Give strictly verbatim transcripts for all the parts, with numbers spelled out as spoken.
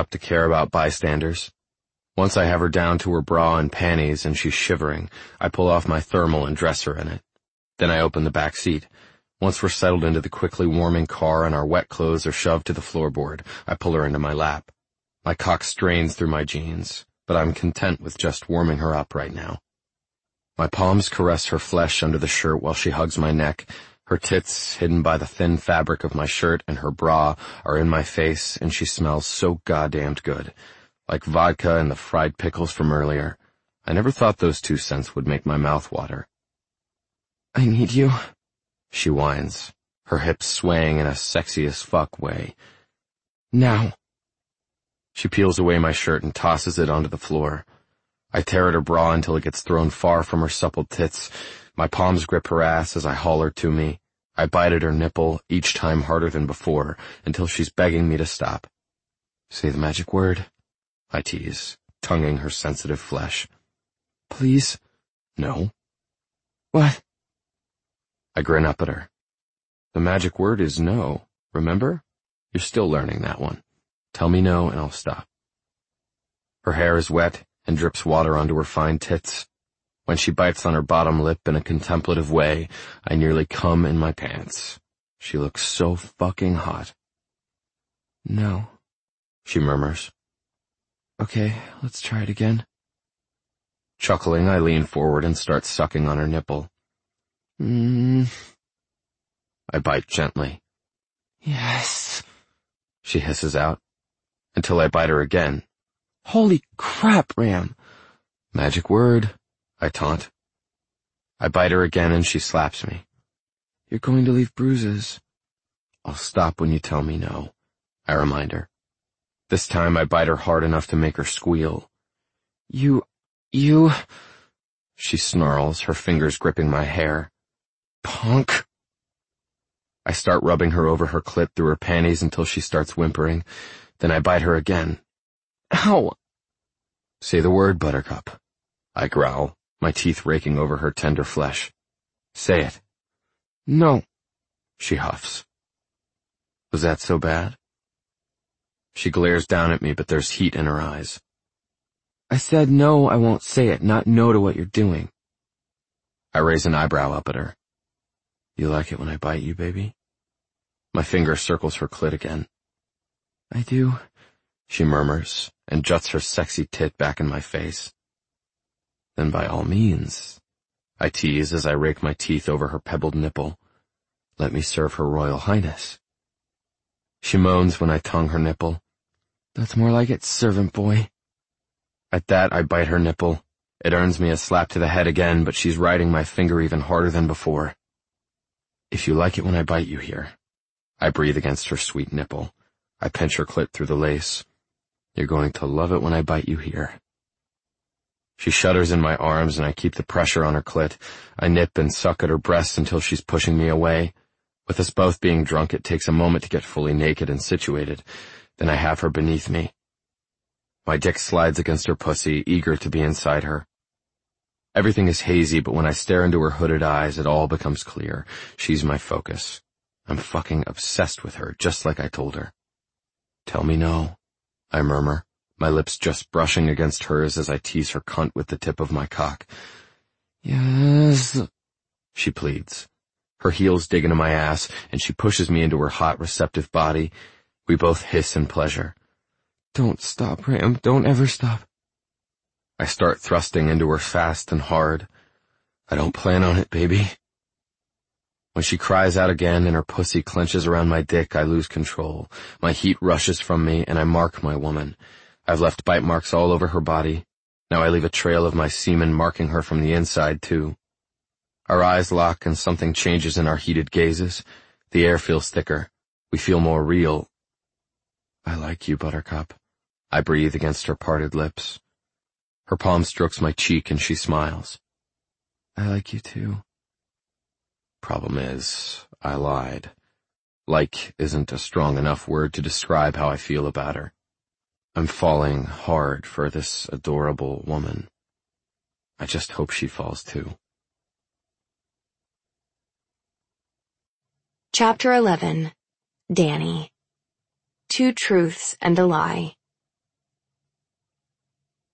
up to care about bystanders. Once I have her down to her bra and panties and she's shivering, I pull off my thermal and dress her in it. Then I open the back seat. Once we're settled into the quickly warming car and our wet clothes are shoved to the floorboard, I pull her into my lap. My cock strains through my jeans, but I'm content with just warming her up right now. My palms caress her flesh under the shirt while she hugs my neck. Her tits, hidden by the thin fabric of my shirt and her bra, are in my face, and she smells so goddamned good. Like vodka and the fried pickles from earlier. I never thought those two scents would make my mouth water. I need you, she whines, her hips swaying in a sexy as fuck way. Now. She peels away my shirt and tosses it onto the floor. I tear at her bra until it gets thrown far from her supple tits. My palms grip her ass as I haul her to me. I bite at her nipple, each time harder than before, until she's begging me to stop. Say the magic word, I tease, tonguing her sensitive flesh. Please? No. What? I grin up at her. The magic word is no, remember? You're still learning that one. Tell me no and I'll stop. Her hair is wet and drips water onto her fine tits. When she bites on her bottom lip in a contemplative way, I nearly come in my pants. She looks so fucking hot. No, she murmurs. Okay, let's try it again. Chuckling, I lean forward and start sucking on her nipple. Mmm. I bite gently. Yes, she hisses out, until I bite her again. Holy crap, Ram. Magic word, I taunt. I bite her again and she slaps me. You're going to leave bruises. I'll stop when you tell me no, I remind her. This time I bite her hard enough to make her squeal. You, you... She snarls, her fingers gripping my hair. Punk. I start rubbing her over her clit through her panties until she starts whimpering. Then I bite her again. Ow! Say the word, Buttercup, I growl, my teeth raking over her tender flesh. Say it. No, she huffs. Was that so bad? She glares down at me, but there's heat in her eyes. I said no, I won't say it, not no to what you're doing. I raise an eyebrow up at her. You like it when I bite you, baby? My finger circles her clit again. I do, she murmurs, and juts her sexy tit back in my face. Then by all means, I tease as I rake my teeth over her pebbled nipple. Let me serve her royal highness. She moans when I tongue her nipple. That's more like it, servant boy. At that, I bite her nipple. It earns me a slap to the head again, but she's riding my finger even harder than before. If you like it when I bite you here. I breathe against her sweet nipple. I pinch her clit through the lace. You're going to love it when I bite you here. She shudders in my arms and I keep the pressure on her clit. I nip and suck at her breast until she's pushing me away. With us both being drunk, it takes a moment to get fully naked and situated. Then I have her beneath me. My dick slides against her pussy, eager to be inside her. Everything is hazy, but when I stare into her hooded eyes, it all becomes clear. She's my focus. I'm fucking obsessed with her, just like I told her. Tell me no, I murmur, my lips just brushing against hers as I tease her cunt with the tip of my cock. Yes, she pleads. Her heels dig into my ass, and she pushes me into her hot, receptive body. We both hiss in pleasure. Don't stop, Ram. Don't ever stop. I start thrusting into her fast and hard. I don't plan on it, baby. When she cries out again and her pussy clenches around my dick, I lose control. My heat rushes from me, and I mark my woman. I've left bite marks all over her body. Now I leave a trail of my semen marking her from the inside, too. Our eyes lock and something changes in our heated gazes. The air feels thicker. We feel more real. I like you, Buttercup. I breathe against her parted lips. Her palm strokes my cheek and she smiles. I like you too. Problem is, I lied. Like isn't a strong enough word to describe how I feel about her. I'm falling hard for this adorable woman. I just hope she falls too. Chapter eleven. Danny. Two Truths and a Lie.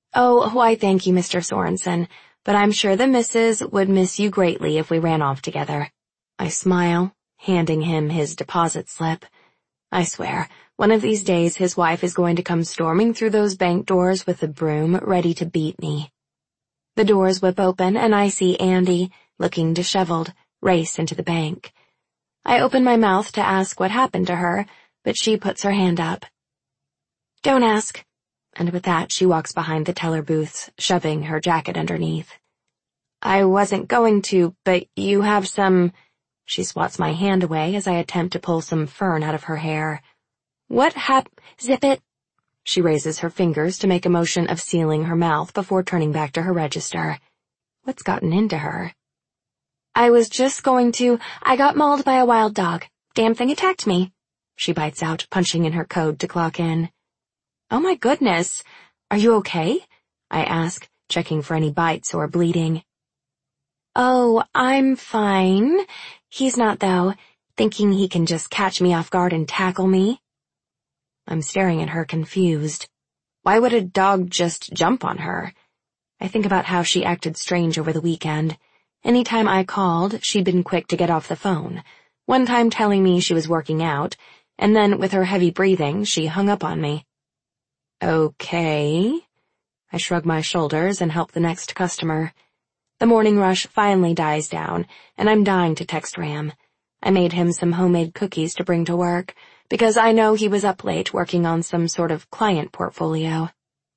Oh, why thank you, Mister Sorensen, but I'm sure the missus would miss you greatly if we ran off together. I smile, handing him his deposit slip. I swear, one of these days his wife is going to come storming through those bank doors with a broom ready to beat me. The doors whip open and I see Andy, looking disheveled, race into the bank. I open my mouth to ask what happened to her, but she puts her hand up. Don't ask. And with that she walks behind the teller booths, shoving her jacket underneath. I wasn't going to, but you have some... She swats my hand away as I attempt to pull some fern out of her hair. What hap... Zip it. She raises her fingers to make a motion of sealing her mouth before turning back to her register. What's gotten into her? I was just going to... I got mauled by a wild dog. Damn thing attacked me. She bites out, punching in her code to clock in. Oh my goodness. Are you okay? I ask, checking for any bites or bleeding. Oh, I'm fine. He's not, though, thinking he can just catch me off guard and tackle me. I'm staring at her, confused. Why would a dog just jump on her? I think about how she acted strange over the weekend. Anytime I called, she'd been quick to get off the phone, one time telling me she was working out, and then with her heavy breathing, she hung up on me. Okay. I shrug my shoulders and help the next customer. The morning rush finally dies down, and I'm dying to text Ram. I made him some homemade cookies to bring to work, because I know he was up late working on some sort of client portfolio.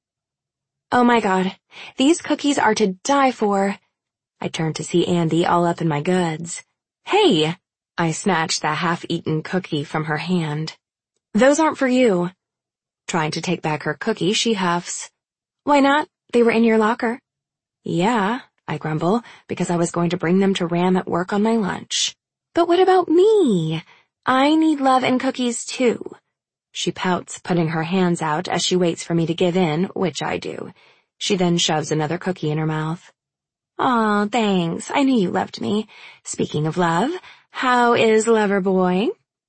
Oh my god, these cookies are to die for. I turn to see Andy all up in my goods. Hey! I snatch the half-eaten cookie from her hand. Those aren't for you. Trying to take back her cookie, she huffs. Why not? They were in your locker. Yeah, I grumble, because I was going to bring them to Ram at work on my lunch. But what about me? I need love and cookies too. She pouts, putting her hands out as she waits for me to give in, which I do. She then shoves another cookie in her mouth. Aw, thanks. I knew you loved me. Speaking of love, how is Loverboy?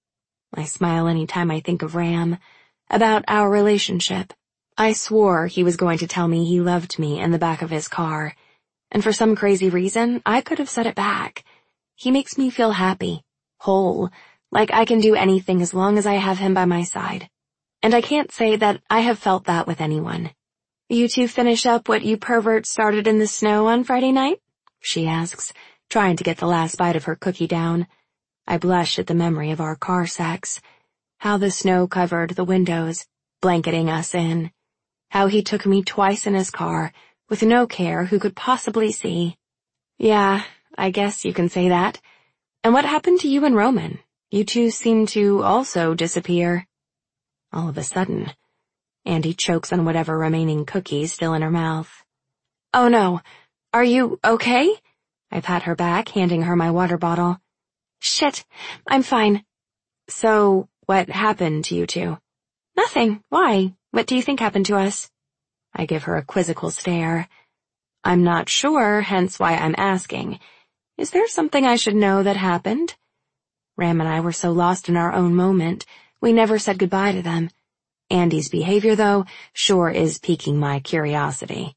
I smile any time I think of Ram. About our relationship. I swore he was going to tell me he loved me in the back of his car. And for some crazy reason, I could have said it back. He makes me feel happy, whole, like I can do anything as long as I have him by my side. And I can't say that I have felt that with anyone. You two finish up what you perverts started in the snow on Friday night? She asks, trying to get the last bite of her cookie down. I blush at the memory of our car sex. How the snow covered the windows, blanketing us in. How he took me twice in his car, with no care who could possibly see. Yeah, I guess you can say that. And what happened to you and Roman? You two seem to also disappear. All of a sudden, Andy chokes on whatever remaining cookies still in her mouth. Oh no, are you okay? I pat her back, handing her my water bottle. Shit, I'm fine. So, what happened to you two? Nothing. Why? What do you think happened to us? I give her a quizzical stare. I'm not sure, hence why I'm asking. Is there something I should know that happened? Ram and I were so lost in our own moment, we never said goodbye to them. Andy's behavior, though, sure is piquing my curiosity.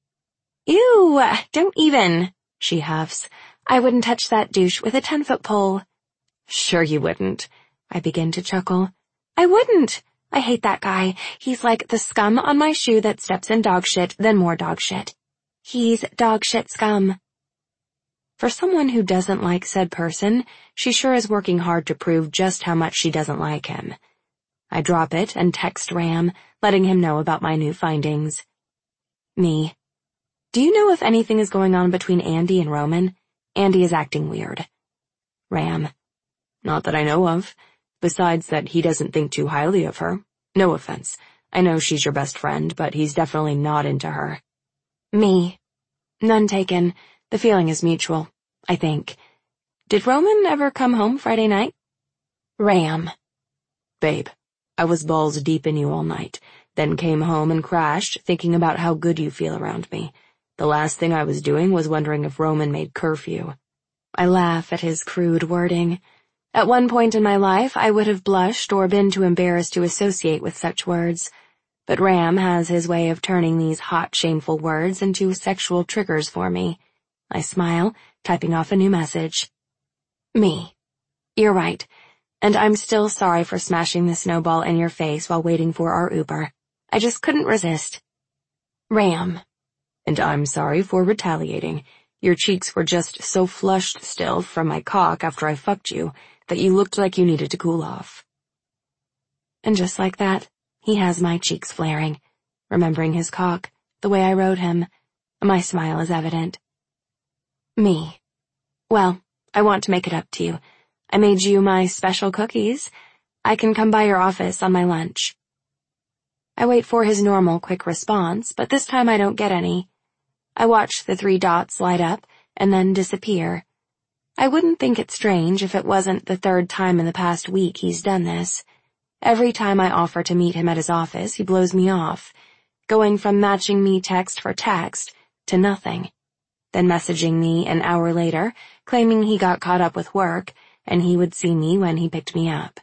Ew, don't even, she huffs. I wouldn't touch that douche with a ten-foot pole. Sure you wouldn't. I begin to chuckle. I wouldn't. I hate that guy. He's like the scum on my shoe that steps in dog shit, then more dog shit. He's dog shit scum. For someone who doesn't like said person, she sure is working hard to prove just how much she doesn't like him. I drop it and text Ram, letting him know about my new findings. Me. Do you know if anything is going on between Andy and Roman? Andy is acting weird. Ram. Not that I know of. Besides that he doesn't think too highly of her. No offense. I know she's your best friend, but he's definitely not into her. Me. None taken. The feeling is mutual, I think. Did Roman ever come home Friday night? Ram. Babe, I was balls deep in you all night, then came home and crashed, thinking about how good you feel around me. The last thing I was doing was wondering if Roman made curfew. I laugh at his crude wording. At one point in my life, I would have blushed or been too embarrassed to associate with such words. but Ram has his way of turning these hot, shameful words into sexual triggers for me. I smile, typing off a new message. Me. You're right, and I'm still sorry for smashing the snowball in your face while waiting for our Uber. I just couldn't resist. Ram. And I'm sorry for retaliating. Your cheeks were just so flushed still from my cock after I fucked you that you looked like you needed to cool off. And just like that, he has my cheeks flaring, remembering his cock, the way I rode him. My smile is evident. Me. Well, I want to make it up to you. I made you my special cookies. I can come by your office on my lunch. I wait for his normal quick response, but this time I don't get any. I watch the three dots light up and then disappear. I wouldn't think it strange if it wasn't the third time in the past week he's done this. Every time I offer to meet him at his office, he blows me off, going from matching me text for text to nothing, then messaging me an hour later, claiming he got caught up with work and he would see me when he picked me up.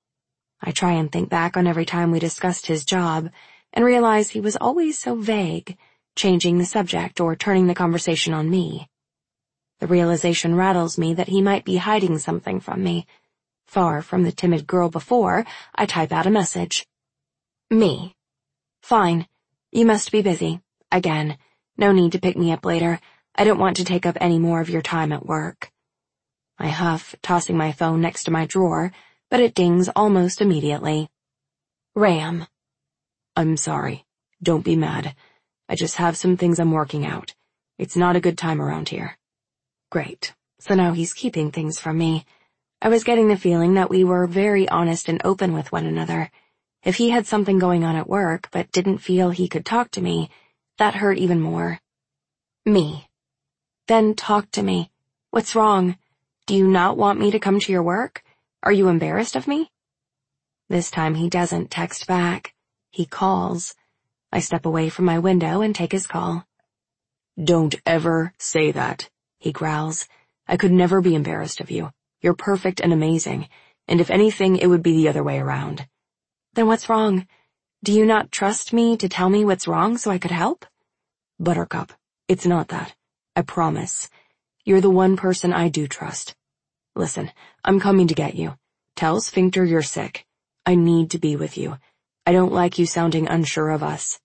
I try and think back on every time we discussed his job and realize he was always so vague, changing the subject or turning the conversation on me. The realization rattles me that he might be hiding something from me. Far from the timid girl before, I type out a message. Me. Fine. You must be busy. Again. No need to pick me up later. I don't want to take up any more of your time at work. I huff, tossing my phone next to my drawer, but it dings almost immediately. Ram. I'm sorry. Don't be mad. I just have some things I'm working out. It's not a good time around here. Great. So now he's keeping things from me. I was getting the feeling that we were very honest and open with one another. If he had something going on at work but didn't feel he could talk to me, that hurt even more. Me. Then talk to me. What's wrong? Do you not want me to come to your work? Are you embarrassed of me? This time he doesn't text back. He calls. I step away from my window and take his call. Don't ever say that, he growls. I could never be embarrassed of you. You're perfect and amazing, and if anything, it would be the other way around. Then what's wrong? Do you not trust me to tell me what's wrong so I could help? Buttercup, it's not that. I promise. You're the one person I do trust. Listen, I'm coming to get you. Tell Sphincter you're sick. I need to be with you. I don't like you sounding unsure of us.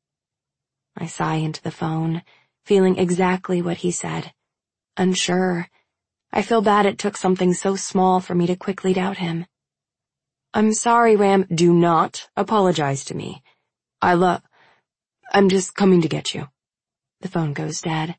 I sigh into the phone, feeling exactly what he said. Unsure. I feel bad it took something so small for me to quickly doubt him. I'm sorry, Ram. Do not apologize to me. I love... I'm just coming to get you. The phone goes dead.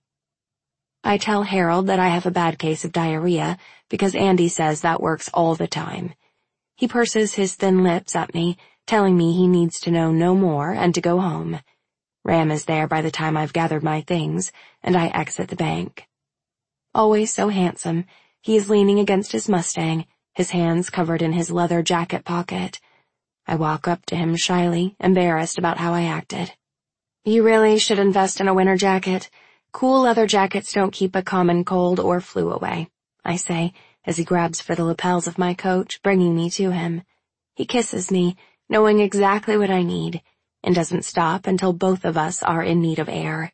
I tell Harold that I have a bad case of diarrhea because Andy says that works all the time. He purses his thin lips at me, telling me he needs to know no more and to go home. Ram is there by the time I've gathered my things, and I exit the bank. Always so handsome, he is leaning against his Mustang, his hands covered in his leather jacket pocket. I walk up to him shyly, embarrassed about how I acted. You really should invest in a winter jacket. Cool leather jackets don't keep a common cold or flu away, I say, as he grabs for the lapels of my coat, bringing me to him. He kisses me, knowing exactly what I need, and doesn't stop until both of us are in need of air.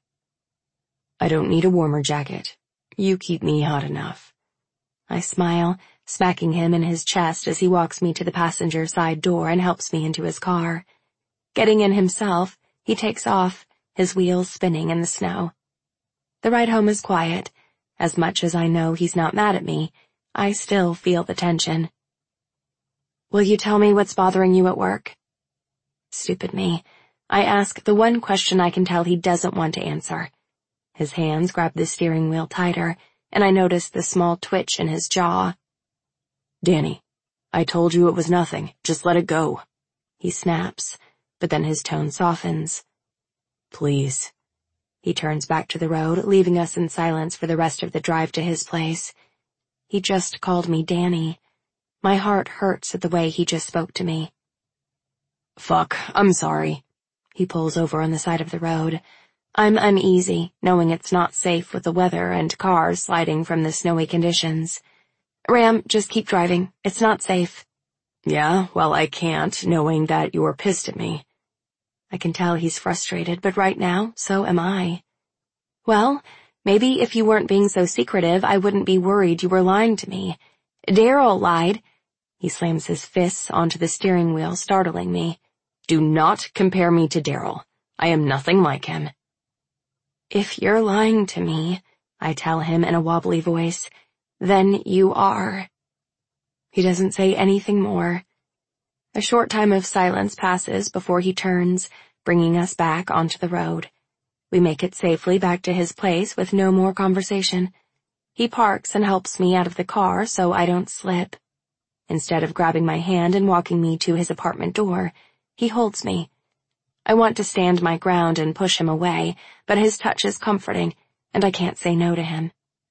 I don't need a warmer jacket. You keep me hot enough. I smile, smacking him in his chest as he walks me to the passenger side door and helps me into his car. Getting in himself, he takes off, his wheels spinning in the snow. The ride home is quiet. As much as I know he's not mad at me, I still feel the tension. Will you tell me what's bothering you at work? Stupid me. I ask the one question I can tell he doesn't want to answer. His hands grab the steering wheel tighter, and I notice the small twitch in his jaw. Danny, I told you it was nothing. Just let it go. He snaps, but then his tone softens. Please. He turns back to the road, leaving us in silence for the rest of the drive to his place. He just called me Danny. My heart hurts at the way he just spoke to me. Fuck, I'm sorry. He pulls over on the side of the road. I'm uneasy, knowing it's not safe with the weather and cars sliding from the snowy conditions. Ram, just keep driving. It's not safe. Yeah, well, I can't, knowing that you're pissed at me. I can tell he's frustrated, but right now, so am I. Well, maybe if you weren't being so secretive, I wouldn't be worried you were lying to me. Daryl lied. He slams his fists onto the steering wheel, startling me. Do not compare me to Daryl. I am nothing like him. If you're lying to me, I tell him in a wobbly voice, then you are. He doesn't say anything more. A short time of silence passes before he turns, bringing us back onto the road. We make it safely back to his place with no more conversation. He parks and helps me out of the car so I don't slip. Instead of grabbing my hand and walking me to his apartment door, he holds me. I want to stand my ground and push him away, but his touch is comforting, and I can't say no to him.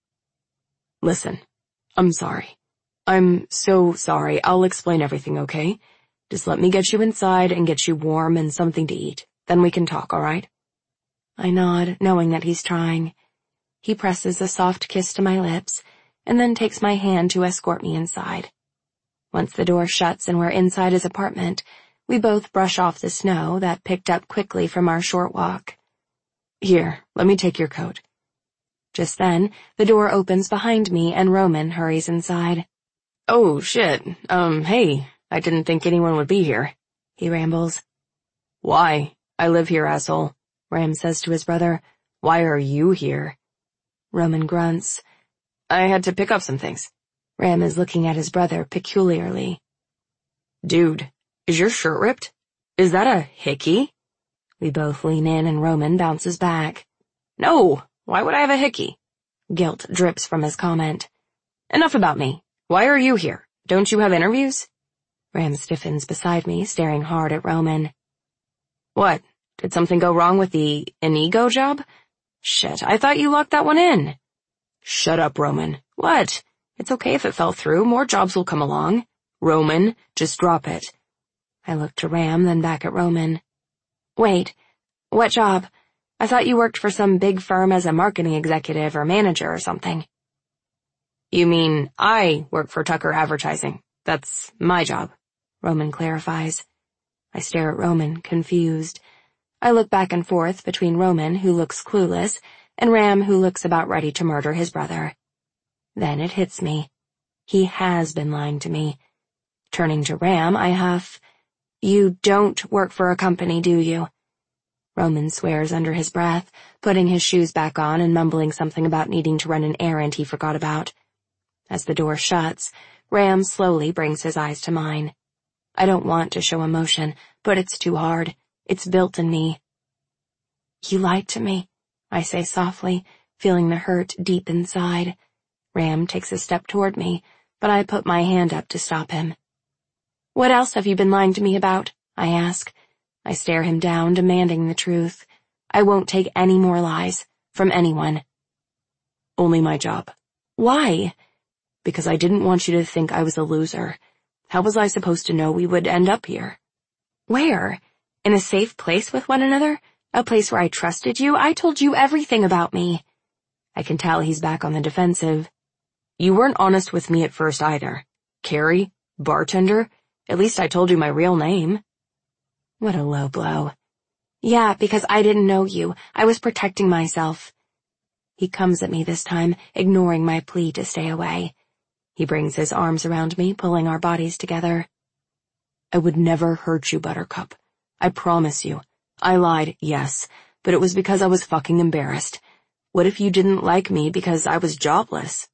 Listen, I'm sorry. I'm so sorry. I'll explain everything, okay? Just let me get you inside and get you warm and something to eat. Then we can talk, all right? I nod, knowing that he's trying. He presses a soft kiss to my lips, and then takes my hand to escort me inside. Once the door shuts and we're inside his apartment, we both brush off the snow that picked up quickly from our short walk. Here, let me take your coat. Just then, the door opens behind me and Roman hurries inside. Oh, shit. Um, hey, I didn't think anyone would be here, he rambles. Why? I live here, asshole, Ram says to his brother. Why are you here? Roman grunts. I had to pick up some things. Ram is looking at his brother peculiarly. Dude, is your shirt ripped? Is that a hickey? We both lean in and Roman bounces back. No, why would I have a hickey? Guilt drips from his comment. Enough about me. Why are you here? Don't you have interviews? Ram stiffens beside me, staring hard at Roman. What? Did something go wrong with the Inigo job? Shit, I thought you locked that one in. Shut up, Roman. What? It's okay if it fell through. More jobs will come along. Roman, just drop it. I look to Ram, then back at Roman. Wait, what job? I thought you worked for some big firm as a marketing executive or manager or something. You mean I work for Tucker Advertising. That's my job, Roman clarifies. I stare at Roman, confused. I look back and forth between Roman, who looks clueless, and Ram, who looks about ready to murder his brother. Then it hits me. He has been lying to me. Turning to Ram, I huff, You don't work for a company, do you? Roman swears under his breath, putting his shoes back on and mumbling something about needing to run an errand he forgot about. As the door shuts, Ram slowly brings his eyes to mine. I don't want to show emotion, but it's too hard. It's built in me. You lied to me, I say softly, feeling the hurt deep inside. Ram takes a step toward me, but I put my hand up to stop him. What else have you been lying to me about? I ask. I stare him down, demanding the truth. I won't take any more lies, from anyone. Only my job. Why? Because I didn't want you to think I was a loser. How was I supposed to know we would end up here? Where? In a safe place with one another? A place where I trusted you? I told you everything about me. I can tell he's back on the defensive. You weren't honest with me at first either. Carrie? Bartender? At least I told you my real name. What a low blow. Yeah, because I didn't know you. I was protecting myself. He comes at me this time, ignoring my plea to stay away. He brings his arms around me, pulling our bodies together. I would never hurt you, Buttercup. I promise you. I lied, yes, but it was because I was fucking embarrassed. What if you didn't like me because I was jobless?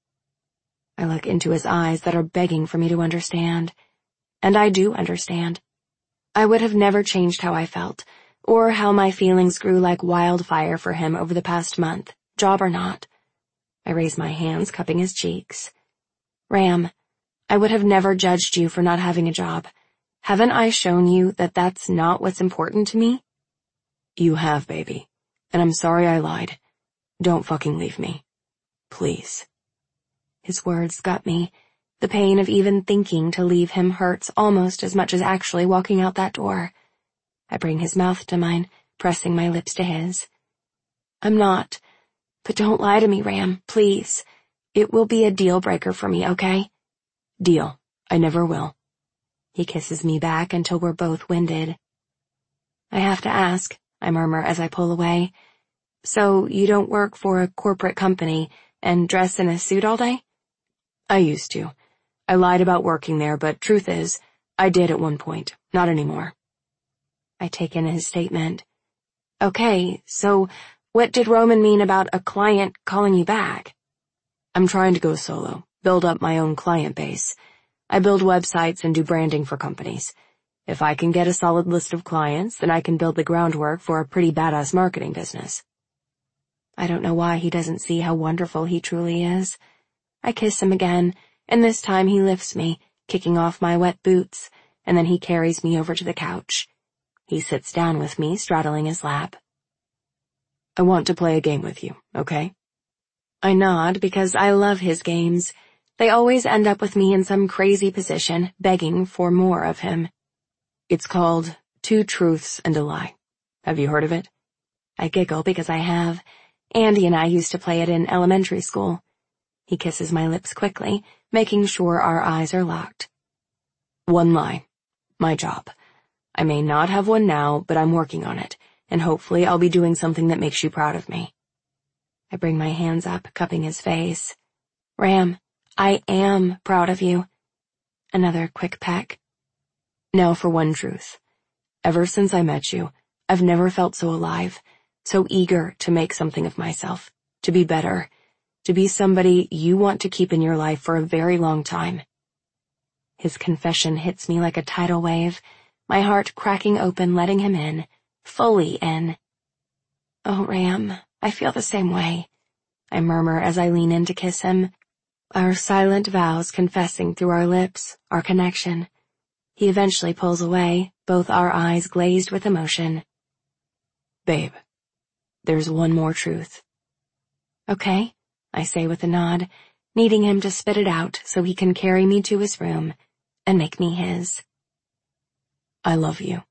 I look into his eyes that are begging for me to understand. And I do understand. I would have never changed how I felt, or how my feelings grew like wildfire for him over the past month, job or not. I raise my hands, cupping his cheeks. Ram, I would have never judged you for not having a job. Haven't I shown you that that's not what's important to me? You have, baby. And I'm sorry I lied. Don't fucking leave me. Please. His words gut me. The pain of even thinking to leave him hurts almost as much as actually walking out that door. I bring his mouth to mine, pressing my lips to his. I'm not. But don't lie to me, Ram, please. It will be a deal breaker for me, okay? Deal. I never will. He kisses me back until we're both winded. I have to ask, I murmur as I pull away. So you don't work for a corporate company and dress in a suit all day? I used to. I lied about working there, but truth is, I did at one point. Not anymore. I take in his statement. Okay, so what did Roman mean about a client calling you back? I'm trying to go solo, build up my own client base. I build websites and do branding for companies. If I can get a solid list of clients, then I can build the groundwork for a pretty badass marketing business. I don't know why he doesn't see how wonderful he truly is. I kiss him again, and this time he lifts me, kicking off my wet boots, and then he carries me over to the couch. He sits down with me, straddling his lap. I want to play a game with you, okay? I nod because I love his games. They always end up with me in some crazy position, begging for more of him. It's called Two Truths and a Lie. Have you heard of it? I giggle because I have. Andy and I used to play it in elementary school. He kisses my lips quickly, making sure our eyes are locked. One lie. My job. I may not have one now, but I'm working on it, and hopefully I'll be doing something that makes you proud of me. I bring my hands up, cupping his face. Ram, I am proud of you. Another quick peck. Now for one truth. Ever since I met you, I've never felt so alive, so eager to make something of myself, to be better, to be somebody you want to keep in your life for a very long time. His confession hits me like a tidal wave, my heart cracking open, letting him in, fully in. Oh, Ram, I feel the same way, I murmur as I lean in to kiss him, our silent vows confessing through our lips, our connection. He eventually pulls away, both our eyes glazed with emotion. Babe, there's one more truth. Okay, I say with a nod, needing him to spit it out so he can carry me to his room and make me his. I love you.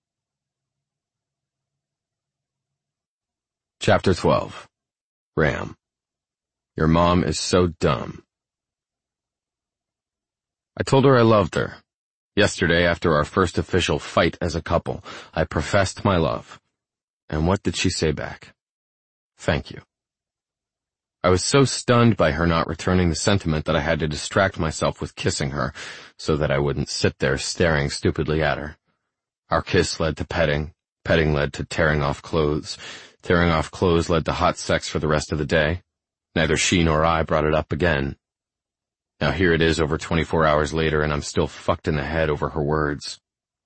Chapter twelve. Ram. Your mom is so dumb. I told her I loved her. Yesterday, after our first official fight as a couple, I professed my love. And what did she say back? Thank you. I was so stunned by her not returning the sentiment that I had to distract myself with kissing her so that I wouldn't sit there staring stupidly at her. Our kiss led to petting, petting led to tearing off clothes, tearing off clothes led to hot sex for the rest of the day. Neither she nor I brought it up again. Now here it is over twenty-four hours later and I'm still fucked in the head over her words.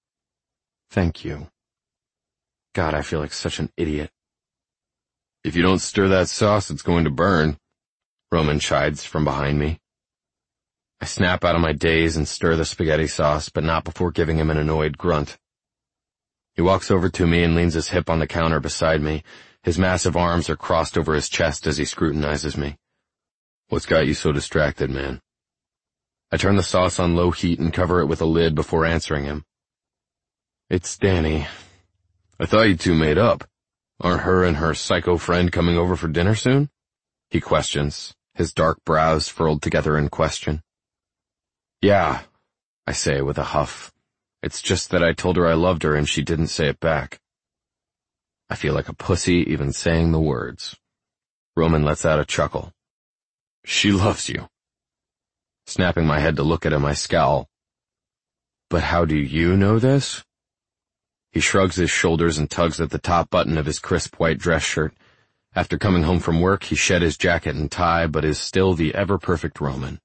Thank you. God, I feel like such an idiot. If you don't stir that sauce, it's going to burn, Roman chides from behind me. I snap out of my daze and stir the spaghetti sauce, but not before giving him an annoyed grunt. He walks over to me and leans his hip on the counter beside me. His massive arms are crossed over his chest as he scrutinizes me. What's got you so distracted, man? I turn the sauce on low heat and cover it with a lid before answering him. It's Danny. I thought you two made up. Aren't her and her psycho friend coming over for dinner soon? He questions, his dark brows furled together in question. Yeah, I say with a huff. It's just that I told her I loved her and she didn't say it back. I feel like a pussy even saying the words. Roman lets out a chuckle. She loves you. Snapping my head to look at him, I scowl. But how do you know this? He shrugs his shoulders and tugs at the top button of his crisp white dress shirt. After coming home from work, he shed his jacket and tie, but is still the ever-perfect Roman.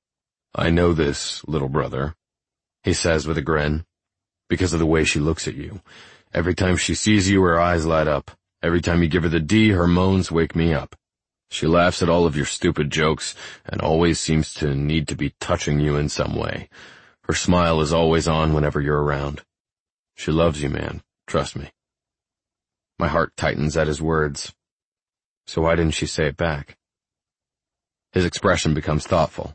I know this, little brother, he says with a grin, because of the way she looks at you. Every time she sees you, her eyes light up. Every time you give her the D, her moans wake me up. She laughs at all of your stupid jokes and always seems to need to be touching you in some way. Her smile is always on whenever you're around. She loves you, man. Trust me. My heart tightens at his words. So why didn't she say it back? His expression becomes thoughtful.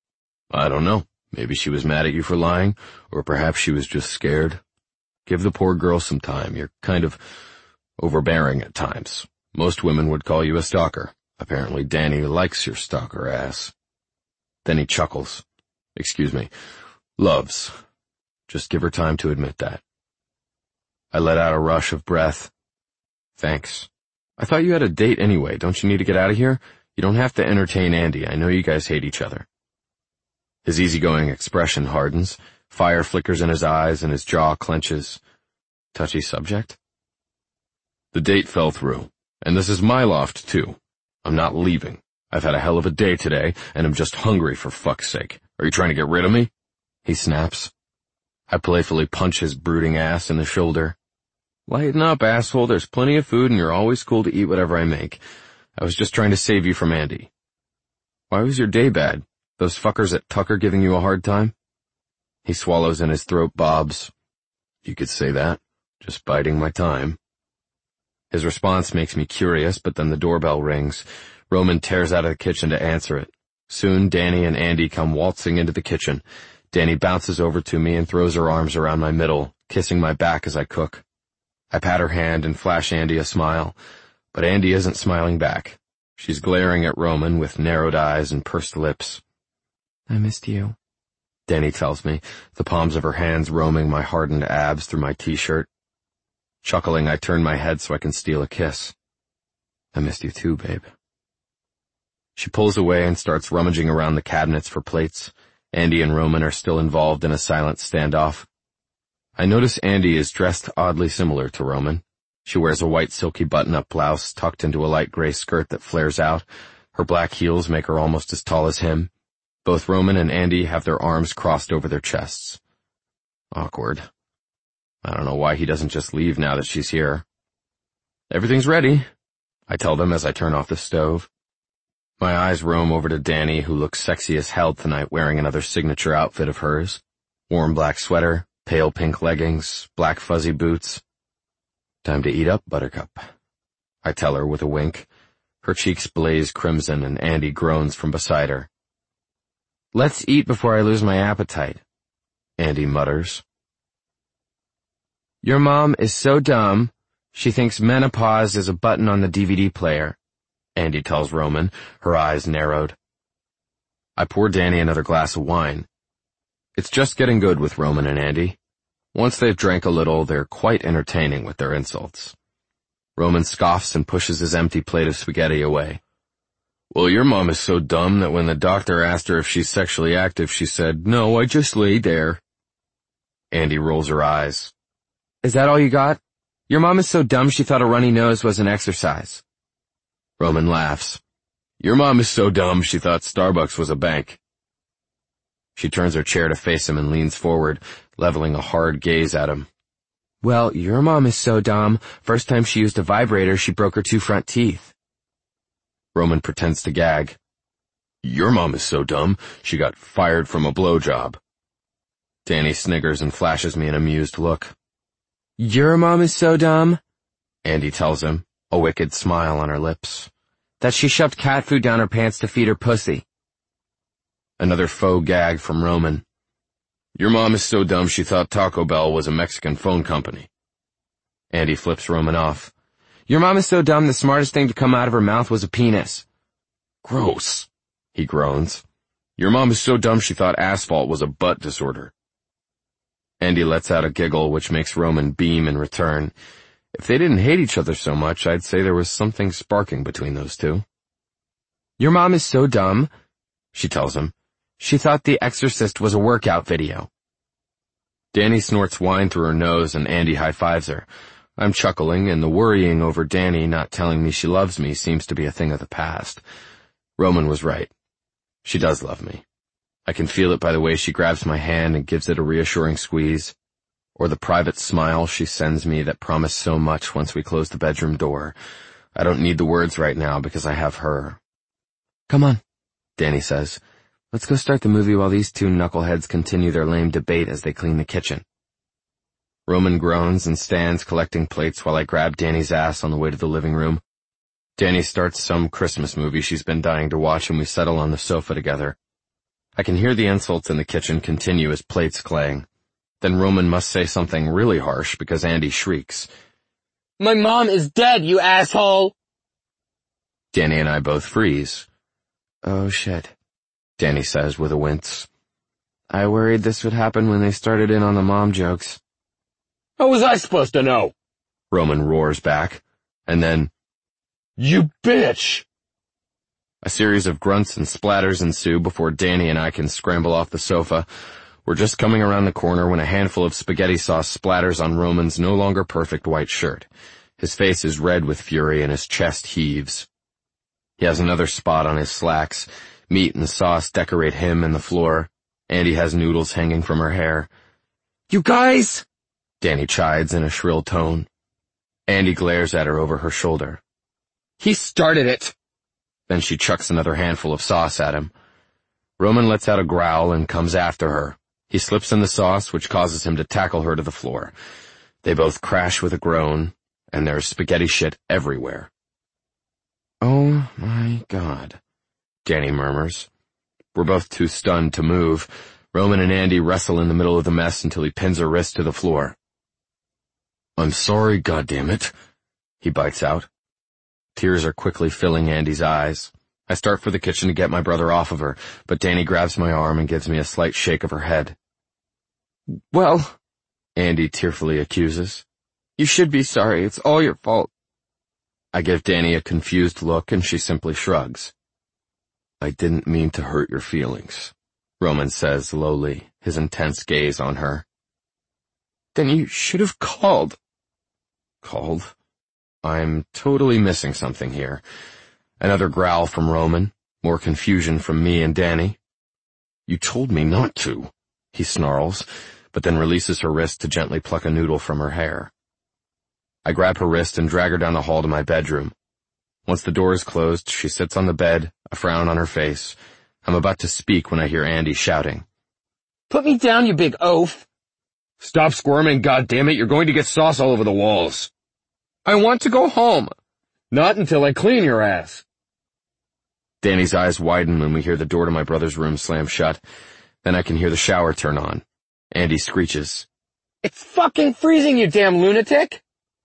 I don't know. Maybe she was mad at you for lying, or perhaps she was just scared. Give the poor girl some time. You're kind of overbearing at times. Most women would call you a stalker. Apparently Danny likes your stalker ass. Then he chuckles. Excuse me. Loves. Just give her time to admit that. I let out a rush of breath. Thanks. I thought you had a date anyway. Don't you need to get out of here? You don't have to entertain Andy. I know you guys hate each other. His easygoing expression hardens. Fire flickers in his eyes and his jaw clenches. Touchy subject? The date fell through. And this is my loft, too. I'm not leaving. I've had a hell of a day today, and I'm just hungry for fuck's sake. Are you trying to get rid of me? He snaps. I playfully punch his brooding ass in the shoulder. Lighten up, asshole. There's plenty of food, and you're always cool to eat whatever I make. I was just trying to save you from Andy. Why was your day bad? Those fuckers at Tucker giving you a hard time? He swallows and his throat bobs. You could say that. Just biding my time. His response makes me curious, but then the doorbell rings. Roman tears out of the kitchen to answer it. Soon, Danny and Andy come waltzing into the kitchen. Danny bounces over to me and throws her arms around my middle, kissing my back as I cook. I pat her hand and flash Andy a smile, but Andy isn't smiling back. She's glaring at Roman with narrowed eyes and pursed lips. I missed you, Danny tells me, the palms of her hands roaming my hardened abs through my t-shirt. Chuckling, I turn my head so I can steal a kiss. I missed you too, babe. She pulls away and starts rummaging around the cabinets for plates. Andy and Roman are still involved in a silent standoff. I notice Andy is dressed oddly similar to Roman. She wears a white silky button-up blouse tucked into a light gray skirt that flares out. Her black heels make her almost as tall as him. Both Roman and Andy have their arms crossed over their chests. Awkward. I don't know why he doesn't just leave now that she's here. Everything's ready, I tell them as I turn off the stove. My eyes roam over to Danny, who looks sexy as hell tonight wearing another signature outfit of hers. Warm black sweater, pale pink leggings, black fuzzy boots. Time to eat up, Buttercup, I tell her with a wink. Her cheeks blaze crimson and Andy groans from beside her. Let's eat before I lose my appetite, Andy mutters. Your mom is so dumb, she thinks menopause is a button on the D V D player, Andy tells Roman, her eyes narrowed. I pour Danny another glass of wine. It's just getting good with Roman and Andy. Once they've drank a little, they're quite entertaining with their insults. Roman scoffs and pushes his empty plate of spaghetti away. Well, your mom is so dumb that when the doctor asked her if she's sexually active, she said, no, I just lay there. Andy rolls her eyes. Is that all you got? Your mom is so dumb she thought a runny nose was an exercise. Roman laughs. Your mom is so dumb she thought Starbucks was a bank. She turns her chair to face him and leans forward, leveling a hard gaze at him. Well, your mom is so dumb, first time she used a vibrator, she broke her two front teeth. Roman pretends to gag. Your mom is so dumb, she got fired from a blowjob. Danny sniggers and flashes me an amused look. Your mom is so dumb, Andy tells him, a wicked smile on her lips, that she shoved cat food down her pants to feed her pussy. Another faux gag from Roman. Your mom is so dumb she thought Taco Bell was a Mexican phone company. Andy flips Roman off. Your mom is so dumb the smartest thing to come out of her mouth was a penis. Gross, he groans. Your mom is so dumb she thought asphalt was a butt disorder. Andy lets out a giggle which makes Roman beam in return. If they didn't hate each other so much, I'd say there was something sparking between those two. Your mom is so dumb, she tells him. She thought The Exorcist was a workout video. Danny snorts wine through her nose and Andy high-fives her. I'm chuckling, and the worrying over Danny not telling me she loves me seems to be a thing of the past. Roman was right. She does love me. I can feel it by the way she grabs my hand and gives it a reassuring squeeze, or the private smile she sends me that promised so much once we closed the bedroom door. I don't need the words right now because I have her. Come on, Danny says. Let's go start the movie while these two knuckleheads continue their lame debate as they clean the kitchen. Roman groans and stands collecting plates while I grab Danny's ass on the way to the living room. Danny starts some Christmas movie she's been dying to watch and we settle on the sofa together. I can hear the insults in the kitchen continue as plates clang. Then Roman must say something really harsh because Andy shrieks. My mom is dead, you asshole! Danny and I both freeze. Oh shit, Danny says with a wince. I worried this would happen when they started in on the mom jokes. How was I supposed to know? Roman roars back, and then, You bitch! A series of grunts and splatters ensue before Danny and I can scramble off the sofa. We're just coming around the corner when a handful of spaghetti sauce splatters on Roman's no longer perfect white shirt. His face is red with fury and his chest heaves. He has another spot on his slacks. Meat and sauce decorate him and the floor. Andy has noodles hanging from her hair. You guys! Danny chides in a shrill tone. Andy glares at her over her shoulder. He started it! Then she chucks another handful of sauce at him. Roman lets out a growl and comes after her. He slips in the sauce, which causes him to tackle her to the floor. They both crash with a groan, and there's spaghetti shit everywhere. Oh my God, Danny murmurs. We're both too stunned to move. Roman and Andy wrestle in the middle of the mess until he pins her wrist to the floor. I'm sorry, goddammit, he bites out. Tears are quickly filling Andy's eyes. I start for the kitchen to get my brother off of her, but Danny grabs my arm and gives me a slight shake of her head. Well, Andy tearfully accuses, you should be sorry. It's all your fault. I give Danny a confused look and she simply shrugs. I didn't mean to hurt your feelings, Roman says lowly, his intense gaze on her. Then you should have called. Called? I'm totally missing something here. Another growl from Roman, more confusion from me and Danny. You told me not to, he snarls, but then releases her wrist to gently pluck a noodle from her hair. I grab her wrist and drag her down the hall to my bedroom. Once the door is closed, she sits on the bed, a frown on her face. I'm about to speak when I hear Andy shouting. Put me down, you big oaf! Stop squirming, goddammit, you're going to get sauce all over the walls. I want to go home. Not until I clean your ass. Danny's eyes widen when we hear the door to my brother's room slam shut. Then I can hear the shower turn on. Andy screeches. It's fucking freezing, you damn lunatic!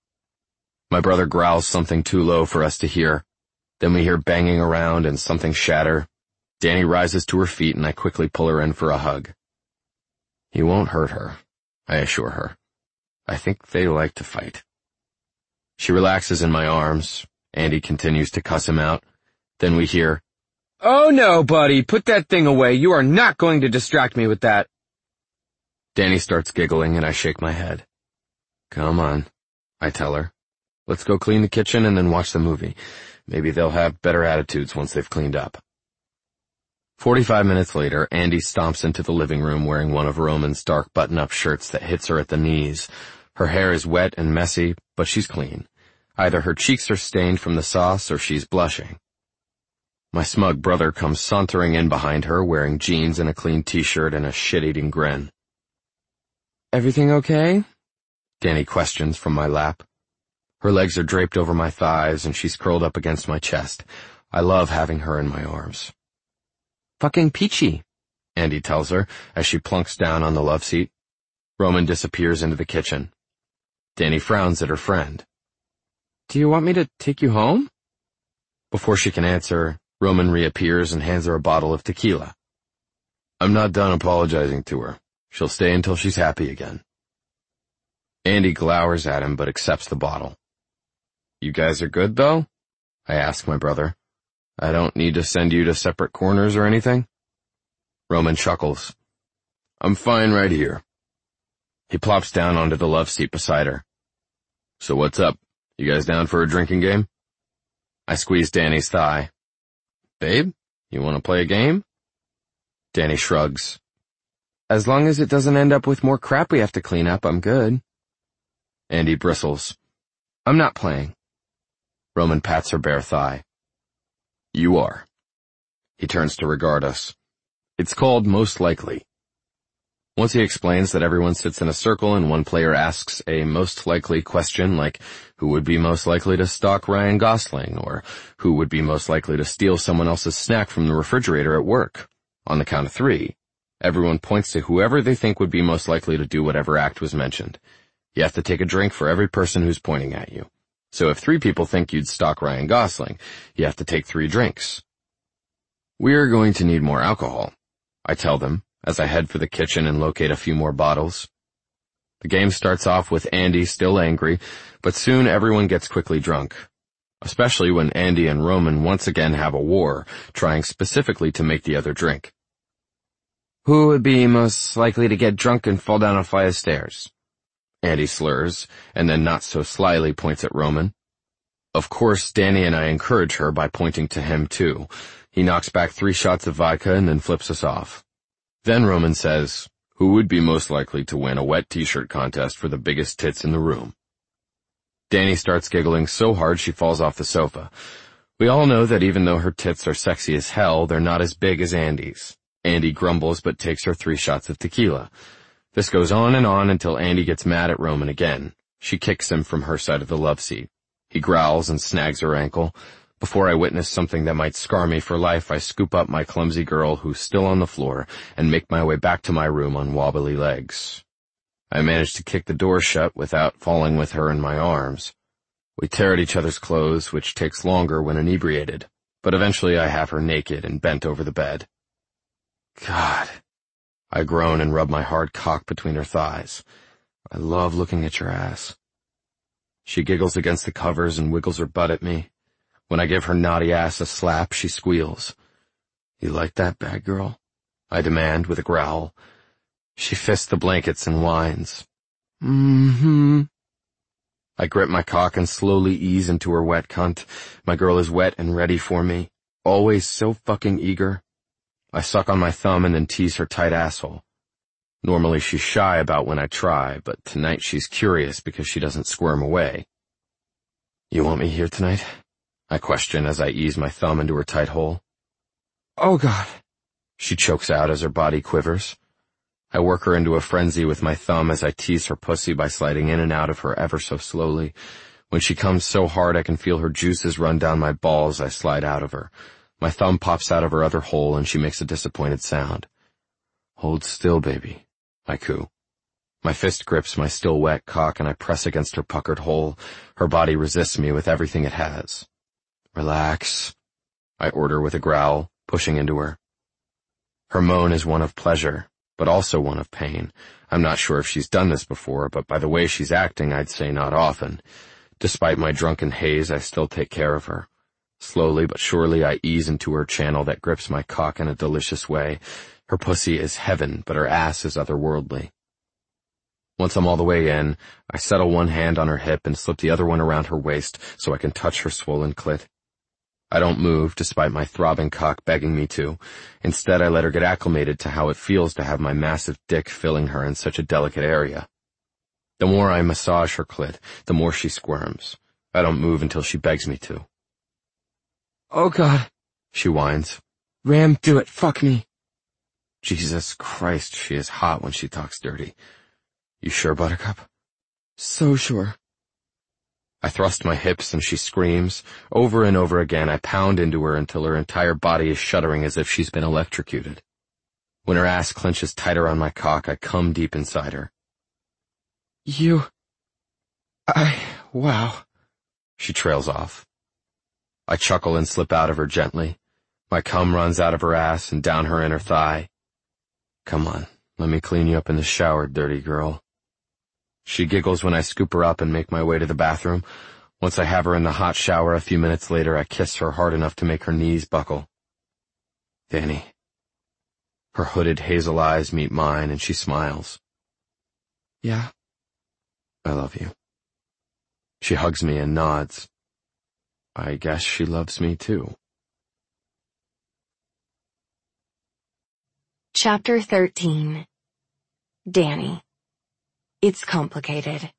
My brother growls something too low for us to hear. Then we hear banging around and something shatter. Danny rises to her feet and I quickly pull her in for a hug. He won't hurt her, I assure her. I think they like to fight. She relaxes in my arms. Andy continues to cuss him out. Then we hear, Oh no, buddy, put that thing away. You are not going to distract me with that. Danny starts giggling and I shake my head. Come on, I tell her. Let's go clean the kitchen and then watch the movie. Maybe they'll have better attitudes once they've cleaned up. Forty-five minutes later, Andy stomps into the living room wearing one of Roman's dark button-up shirts that hits her at the knees. Her hair is wet and messy, but she's clean. Either her cheeks are stained from the sauce or she's blushing. My smug brother comes sauntering in behind her, wearing jeans and a clean t-shirt and a shit-eating grin. Everything okay? Danny questions from my lap. Her legs are draped over my thighs and she's curled up against my chest. I love having her in my arms. Fucking peachy, Andy tells her as she plunks down on the love seat. Roman disappears into the kitchen. Danny frowns at her friend. Do you want me to take you home? Before she can answer, Roman reappears and hands her a bottle of tequila. I'm not done apologizing to her. She'll stay until she's happy again. Andy glowers at him but accepts the bottle. You guys are good, though? I ask my brother. I don't need to send you to separate corners or anything? Roman chuckles. I'm fine right here. He plops down onto the love seat beside her. So what's up? You guys down for a drinking game? I squeeze Danny's thigh. Babe, you want to play a game? Danny shrugs. As long as it doesn't end up with more crap we have to clean up, I'm good. Andy bristles. I'm not playing. Roman pats her bare thigh. You are. He turns to regard us. It's called Most Likely. Once he explains that everyone sits in a circle and one player asks a most likely question like, who would be most likely to stalk Ryan Gosling, or who would be most likely to steal someone else's snack from the refrigerator at work? On the count of three, everyone points to whoever they think would be most likely to do whatever act was mentioned. You have to take a drink for every person who's pointing at you. So if three people think you'd stalk Ryan Gosling, you have to take three drinks. We're going to need more alcohol, I tell them, as I head for the kitchen and locate a few more bottles. The game starts off with Andy still angry, but soon everyone gets quickly drunk. Especially when Andy and Roman once again have a war, trying specifically to make the other drink. Who would be most likely to get drunk and fall down a flight of stairs? Andy slurs, and then not so slyly points at Roman. Of course, Danny and I encourage her by pointing to him too. He knocks back three shots of vodka and then flips us off. Then Roman says, who would be most likely to win a wet t-shirt contest for the biggest tits in the room? Danny starts giggling so hard she falls off the sofa. We all know that even though her tits are sexy as hell, they're not as big as Andy's. Andy grumbles but takes her three shots of tequila. This goes on and on until Andy gets mad at Roman again. She kicks him from her side of the love seat. He growls and snags her ankle. Before I witness something that might scar me for life, I scoop up my clumsy girl who's still on the floor and make my way back to my room on wobbly legs. I manage to kick the door shut without falling with her in my arms. We tear at each other's clothes, which takes longer when inebriated, but eventually I have her naked and bent over the bed. God. I groan and rub my hard cock between her thighs. I love looking at your ass. She giggles against the covers and wiggles her butt at me. When I give her naughty ass a slap, she squeals. You like that, bad girl? I demand with a growl. She fists the blankets and whines. Mm-hmm. I grip my cock and slowly ease into her wet cunt. My girl is wet and ready for me. Always so fucking eager. I suck on my thumb and then tease her tight asshole. Normally she's shy about when I try, but tonight she's curious because she doesn't squirm away. You want me here tonight? I question as I ease my thumb into her tight hole. Oh God, she chokes out as her body quivers. I work her into a frenzy with my thumb as I tease her pussy by sliding in and out of her ever so slowly. When she comes so hard I can feel her juices run down my balls, I slide out of her. My thumb pops out of her other hole and she makes a disappointed sound. Hold still, baby, I coo. My fist grips my still wet cock and I press against her puckered hole. Her body resists me with everything it has. Relax, I order with a growl, pushing into her. Her moan is one of pleasure, but also one of pain. I'm not sure if she's done this before, but by the way she's acting, I'd say not often. Despite my drunken haze, I still take care of her. Slowly but surely I ease into her channel that grips my cock in a delicious way. Her pussy is heaven, but her ass is otherworldly. Once I'm all the way in, I settle one hand on her hip and slip the other one around her waist so I can touch her swollen clit. I don't move, despite my throbbing cock begging me to. Instead, I let her get acclimated to how it feels to have my massive dick filling her in such a delicate area. The more I massage her clit, the more she squirms. I don't move until she begs me to. Oh God, she whines. Ram, do it, fuck me. Jesus Christ, she is hot when she talks dirty. You sure, Buttercup? So sure. I thrust my hips and she screams. Over and over again I pound into her until her entire body is shuddering as if she's been electrocuted. When her ass clenches tighter on my cock, I come deep inside her. You... I... wow. She trails off. I chuckle and slip out of her gently. My cum runs out of her ass and down her inner thigh. Come on, let me clean you up in the shower, dirty girl. She giggles when I scoop her up and make my way to the bathroom. Once I have her in the hot shower, a few minutes later I kiss her hard enough to make her knees buckle. Danny. Her hooded hazel eyes meet mine and she smiles. Yeah? I love you. She hugs me and nods. I guess she loves me too. Chapter thirteen. Danny. It's complicated.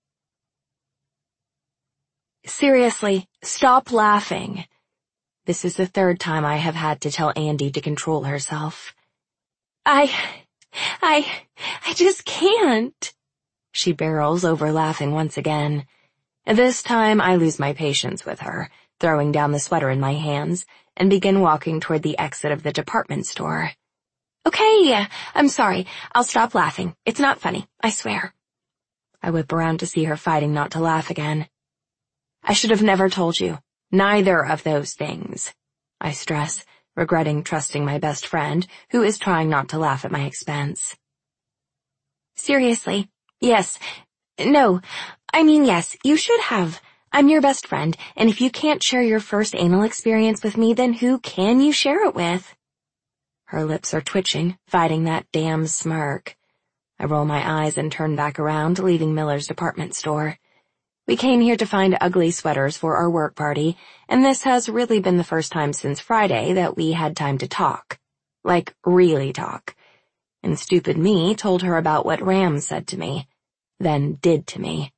Seriously, stop laughing. This is the third time I have had to tell Andy to control herself. I, I, I just can't. She barrels over laughing once again. This time I lose my patience with her, throwing down the sweater in my hands, and begin walking toward the exit of the department store. Okay, I'm sorry. I'll stop laughing. It's not funny, I swear. I whip around to see her fighting not to laugh again. I should have never told you. Neither of those things, I stress, regretting trusting my best friend, who is trying not to laugh at my expense. Seriously, yes, No, I mean yes, you should have. I'm your best friend, and if you can't share your first anal experience with me, then who can you share it with? Her lips are twitching, fighting that damn smirk. I roll my eyes and turn back around, leaving Miller's department store. We came here to find ugly sweaters for our work party, and this has really been the first time since Friday that we had time to talk. Like, really talk. And stupid me told her about what Ram said to me, then did to me.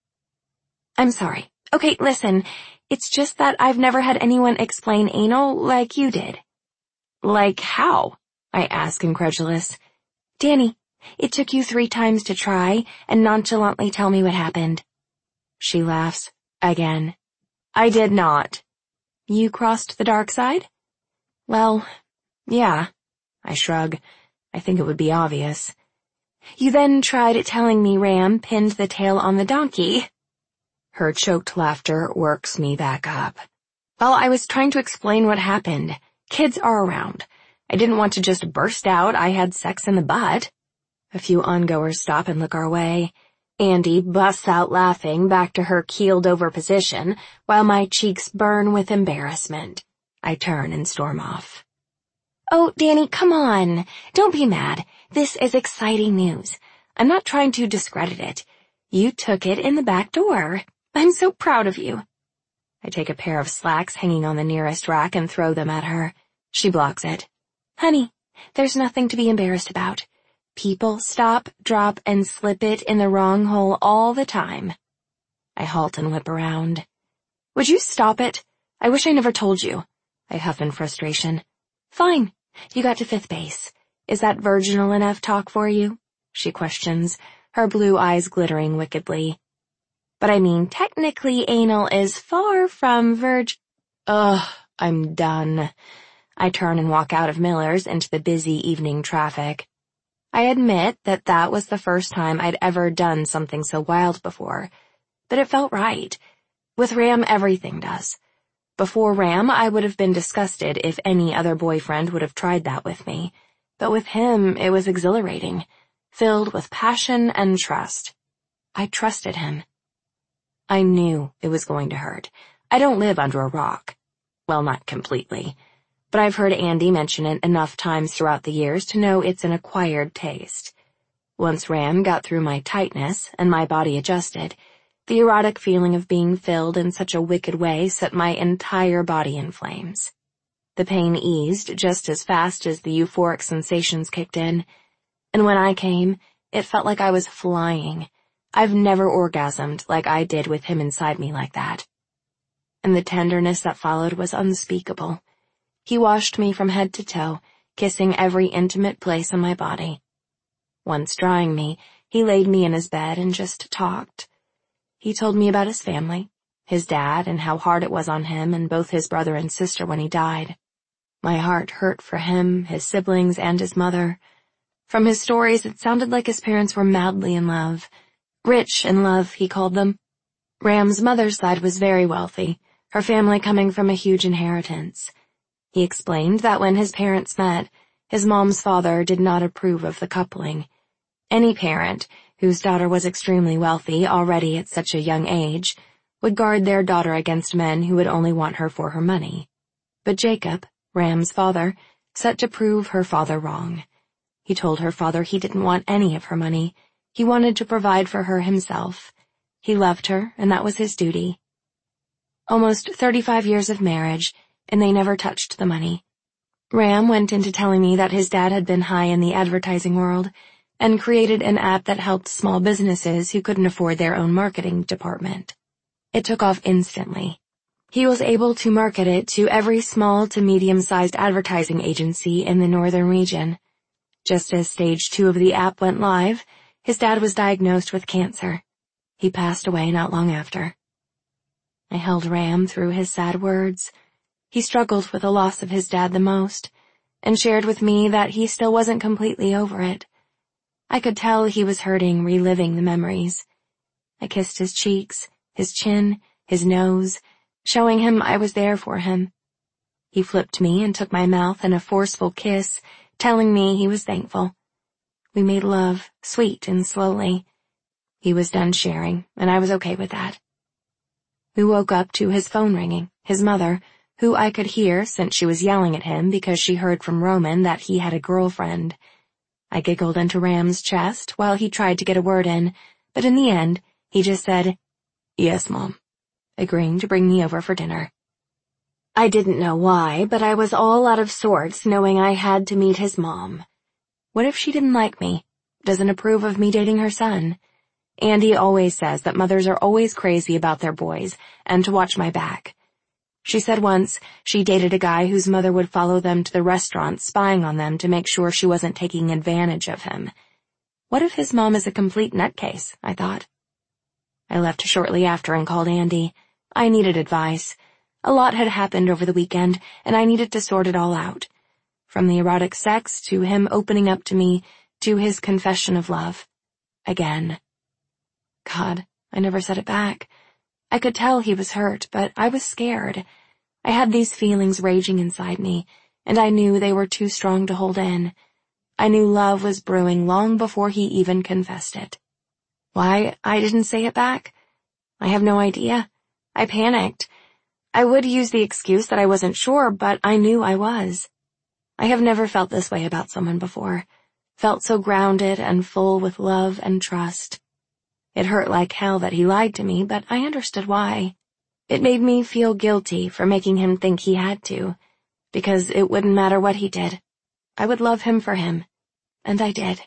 I'm sorry. Okay, listen, it's just that I've never had anyone explain anal like you did. Like how? I ask, incredulous. Danny, it took you three times to try and nonchalantly tell me what happened. She laughs, again. I did not. You crossed the dark side? Well, yeah. I shrug. I think it would be obvious. You then tried telling me Ram pinned the tail on the donkey. Her choked laughter works me back up. Well, I was trying to explain what happened. Kids are around. I didn't want to just burst out I had sex in the butt. A few ongoers stop and look our way. Andy busts out laughing back to her keeled-over position, while my cheeks burn with embarrassment. I turn and storm off. Oh, Danny, come on. Don't be mad. This is exciting news. I'm not trying to discredit it. You took it in the back door. I'm so proud of you. I take a pair of slacks hanging on the nearest rack and throw them at her. She blocks it. Honey, there's nothing to be embarrassed about. People stop, drop, and slip it in the wrong hole all the time. I halt and whip around. Would you stop it? I wish I never told you. I huff in frustration. Fine. You got to fifth base. Is that virginal enough talk for you? She questions, her blue eyes glittering wickedly. But I mean, technically anal is far from virg- Ugh, I'm done. I turn and walk out of Miller's into the busy evening traffic. I admit that that was the first time I'd ever done something so wild before, but it felt right. With Ram, everything does. Before Ram, I would have been disgusted if any other boyfriend would have tried that with me, but with him, it was exhilarating, filled with passion and trust. I trusted him. I knew it was going to hurt. I don't live under a rock. Well, not completely. But I've heard Andy mention it enough times throughout the years to know it's an acquired taste. Once Ram got through my tightness and my body adjusted, the erotic feeling of being filled in such a wicked way set my entire body in flames. The pain eased just as fast as the euphoric sensations kicked in, and when I came, it felt like I was flying. I've never orgasmed like I did with him inside me like that. And the tenderness that followed was unspeakable. He washed me from head to toe, kissing every intimate place on my body. Once drying me, he laid me in his bed and just talked. He told me about his family, his dad, and how hard it was on him and both his brother and sister when he died. My heart hurt for him, his siblings, and his mother. From his stories, it sounded like his parents were madly in love. Rich in love, he called them. Ram's mother's side was very wealthy, her family coming from a huge inheritance. He explained that when his parents met, his mom's father did not approve of the coupling. Any parent, whose daughter was extremely wealthy already at such a young age, would guard their daughter against men who would only want her for her money. But Jacob, Ram's father, set to prove her father wrong. He told her father he didn't want any of her money. He wanted to provide for her himself. He loved her, and that was his duty. Almost thirty-five years of marriage, and they never touched the money. Ram went into telling me that his dad had been high in the advertising world and created an app that helped small businesses who couldn't afford their own marketing department. It took off instantly. He was able to market it to every small to medium-sized advertising agency in the northern region. Just as stage two of the app went live, his dad was diagnosed with cancer. He passed away not long after. I held Ram through his sad words. He struggled with the loss of his dad the most, and shared with me that he still wasn't completely over it. I could tell he was hurting, reliving the memories. I kissed his cheeks, his chin, his nose, showing him I was there for him. He flipped me and took my mouth in a forceful kiss, telling me he was thankful. We made love, sweet and slowly. He was done sharing, and I was okay with that. We woke up to his phone ringing, his mother, who I could hear since she was yelling at him because she heard from Roman that he had a girlfriend. I giggled into Ram's chest while he tried to get a word in, but in the end, he just said, "Yes, Mom," agreeing to bring me over for dinner. I didn't know why, but I was all out of sorts knowing I had to meet his mom. What if she didn't like me, doesn't approve of me dating her son? Andy always says that mothers are always crazy about their boys, and to watch my back. She said once she dated a guy whose mother would follow them to the restaurant spying on them to make sure she wasn't taking advantage of him. What if his mom is a complete nutcase, I thought. I left shortly after and called Andy. I needed advice. A lot had happened over the weekend, and I needed to sort it all out. From the erotic sex to him opening up to me to his confession of love. Again. God, I never said it back. I could tell he was hurt, but I was scared. I had these feelings raging inside me, and I knew they were too strong to hold in. I knew love was brewing long before he even confessed it. Why I didn't say it back? I have no idea. I panicked. I would use the excuse that I wasn't sure, but I knew I was. I have never felt this way about someone before. Felt so grounded and full with love and trust. It hurt like hell that he lied to me, but I understood why. It made me feel guilty for making him think he had to, because it wouldn't matter what he did. I would love him for him, and I did.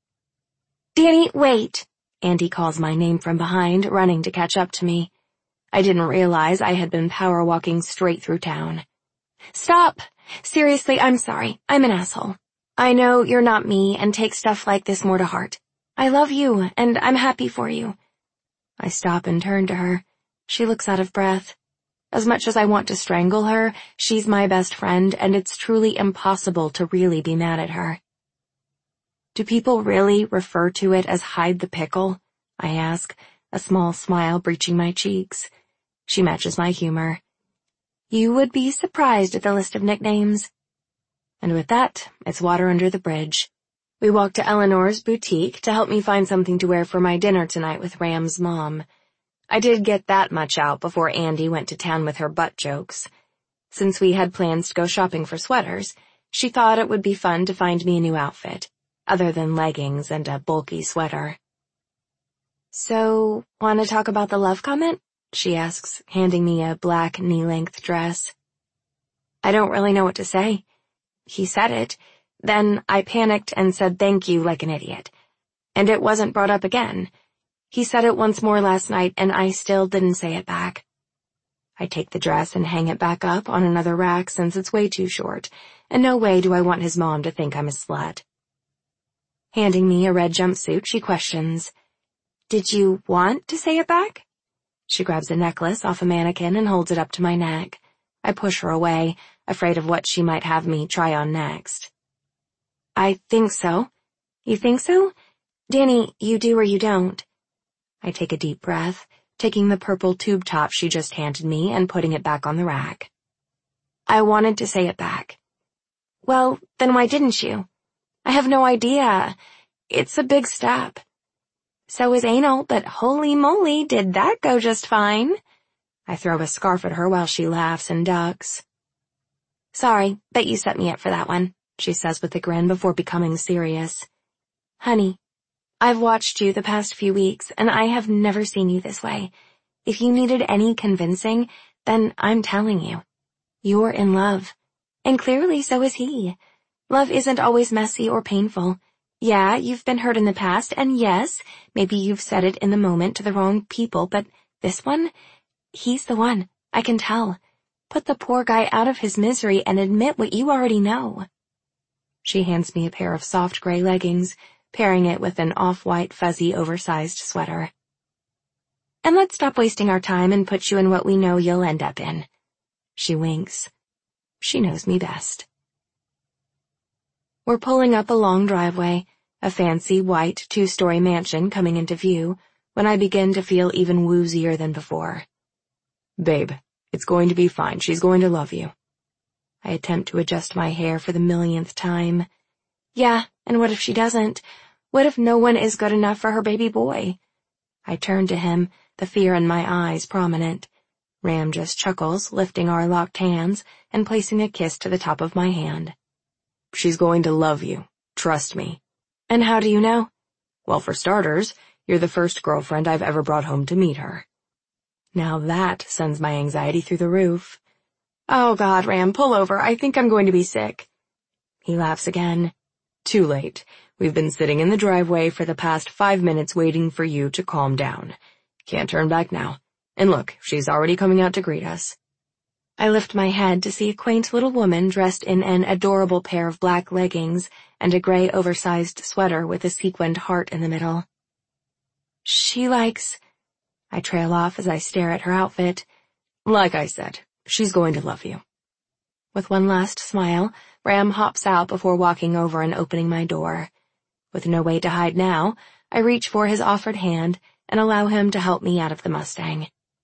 "Danny, wait!" Andy calls my name from behind, running to catch up to me. I didn't realize I had been power walking straight through town. "Stop! Seriously, I'm sorry. I'm an asshole. I know you're not me and take stuff like this more to heart. I love you, and I'm happy for you." I stop and turn to her. She looks out of breath. As much as I want to strangle her, she's my best friend, and it's truly impossible to really be mad at her. Do people really refer to it as hide the pickle? I ask, a small smile breaching my cheeks. She matches my humor. You would be surprised at the list of nicknames. And with that, it's water under the bridge. We walked to Eleanor's boutique to help me find something to wear for my dinner tonight with Ram's mom. I did get that much out before Andy went to town with her butt jokes. Since we had plans to go shopping for sweaters, she thought it would be fun to find me a new outfit, other than leggings and a bulky sweater. "So, want to talk about the love comment?" she asks, handing me a black knee-length dress. I don't really know what to say. He said it. Then I panicked and said thank you like an idiot. And it wasn't brought up again. He said it once more last night, and I still didn't say it back. I take the dress and hang it back up on another rack since it's way too short, and no way do I want his mom to think I'm a slut. Handing me a red jumpsuit, she questions, "Did you want to say it back?" She grabs a necklace off a mannequin and holds it up to my neck. I push her away, afraid of what she might have me try on next. "I think so." "You think so? Danny, you do or you don't." I take a deep breath, taking the purple tube top she just handed me and putting it back on the rack. "I wanted to say it back." "Well, then why didn't you?" "I have no idea. It's a big step." "So is anal, but holy moly, did that go just fine?" I throw a scarf at her while she laughs and ducks. "Sorry, bet you set me up for that one," she says with a grin before becoming serious. "Honey, I've watched you the past few weeks, and I have never seen you this way. If you needed any convincing, then I'm telling you. You're in love. And clearly so is he. Love isn't always messy or painful. Yeah, you've been hurt in the past, and yes, maybe you've said it in the moment to the wrong people, but this one, he's the one. I can tell. Put the poor guy out of his misery and admit what you already know." She hands me a pair of soft gray leggings, pairing it with an off-white fuzzy oversized sweater. "And let's stop wasting our time and put you in what we know you'll end up in." She winks. She knows me best. We're pulling up a long driveway, a fancy white two-story mansion coming into view, when I begin to feel even woozier than before. "Babe, it's going to be fine. She's going to love you." I attempt to adjust my hair for the millionth time. Yeah, and what if she doesn't? What if no one is good enough for her baby boy? I turn to him, the fear in my eyes prominent. Ram just chuckles, lifting our locked hands and placing a kiss to the top of my hand. She's going to love you. Trust me. And how do you know? Well, for starters, you're the first girlfriend I've ever brought home to meet her. Now that sends my anxiety through the roof. Oh God, Ram, pull over. I think I'm going to be sick. He laughs again. Too late. We've been sitting in the driveway for the past five minutes waiting for you to calm down. Can't turn back now. And look, she's already coming out to greet us. I lift my head to see a quaint little woman dressed in an adorable pair of black leggings and a gray oversized sweater with a sequined heart in the middle. She likes... I trail off as I stare at her outfit. Like I said, she's going to love you. With one last smile, Ram hops out before walking over and opening my door. With no way to hide now, I reach for his offered hand and allow him to help me out of the Mustang.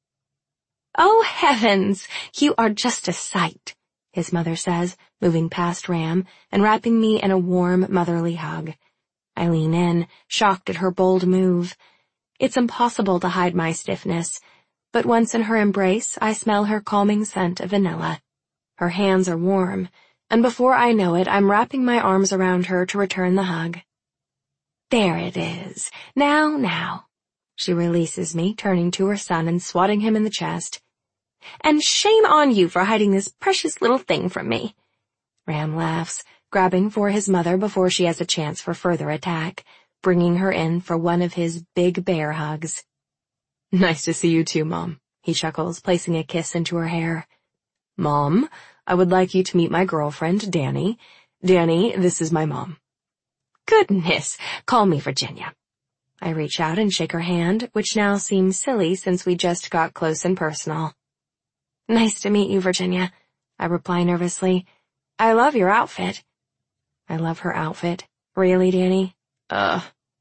Oh heavens, you are just a sight, his mother says, moving past Ram and wrapping me in a warm, motherly hug. I lean in, shocked at her bold move. It's impossible to hide my stiffness, but once in her embrace, I smell her calming scent of vanilla. Her hands are warm, and before I know it, I'm wrapping my arms around her to return the hug. There it is. Now, now. She releases me, turning to her son and swatting him in the chest. And shame on you for hiding this precious little thing from me. Ram laughs, grabbing for his mother before she has a chance for further attack, bringing her in for one of his big bear hugs. Nice to see you too, Mom, he chuckles, placing a kiss into her hair. Mom, I would like you to meet my girlfriend, Danny. Danny, this is my mom. Goodness, call me Virginia. I reach out and shake her hand, which now seems silly since we just got close and personal. Nice to meet you, Virginia, I reply nervously. I love your outfit. I love her outfit. Really, Danny? Uh.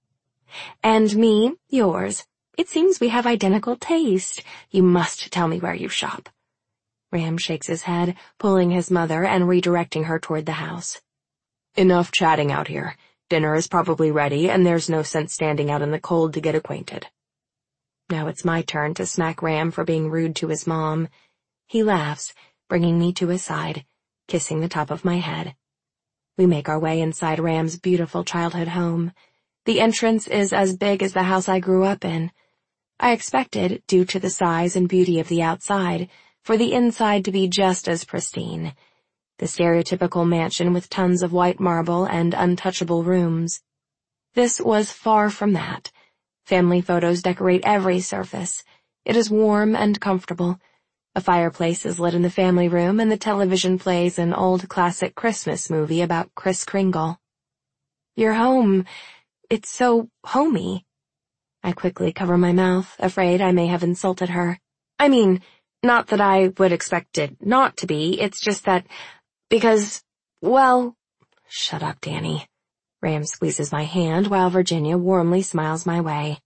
And me, yours. It seems we have identical taste. You must tell me where you shop. Ram shakes his head, pulling his mother and redirecting her toward the house. Enough chatting out here. Dinner is probably ready, and there's no sense standing out in the cold to get acquainted. Now it's my turn to smack Ram for being rude to his mom. He laughs, bringing me to his side, kissing the top of my head. We make our way inside Ram's beautiful childhood home. The entrance is as big as the house I grew up in. I expected, due to the size and beauty of the outside, for the inside to be just as pristine. The stereotypical mansion with tons of white marble and untouchable rooms. This was far from that. Family photos decorate every surface. It is warm and comfortable. A fireplace is lit in the family room, and the television plays an old classic Christmas movie about Kris Kringle. Your home, it's so homey. I quickly cover my mouth, afraid I may have insulted her. I mean, not that I would expect it not to be, it's just that, because, well, shut up, Danny. Ram squeezes my hand while Virginia warmly smiles my way.